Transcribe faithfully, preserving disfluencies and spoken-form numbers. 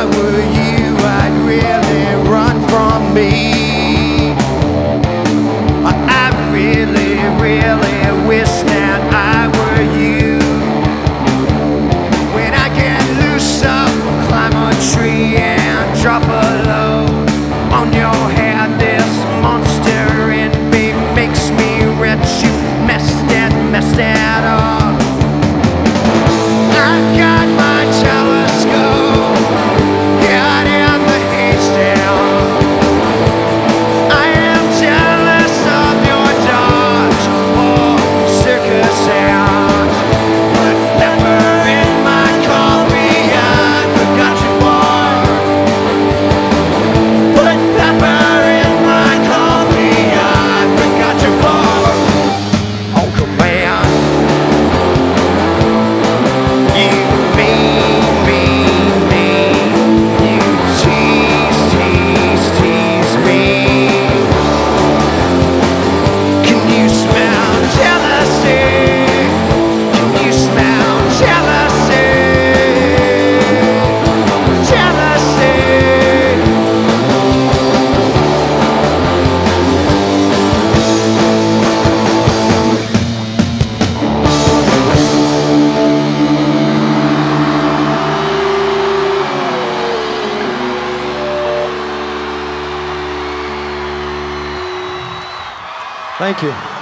I were you, I'd really run from me. I really, really wish that I were you. When I get loose up, climb a tree and drop a load on your head. This monster in me makes me rich. You messed it, messed it up. I got my telescope, got in the haystack. I am jealous of your Dodge or circus hat. Put pepper in my coffee, I forgot you, boy. Put pepper in my coffee, I forgot you, boy. On command, you mean, mean, mean. You tease, tease, tease me. Can you smell jealousy? Can you smell jealousy? Jealousy. Thank you.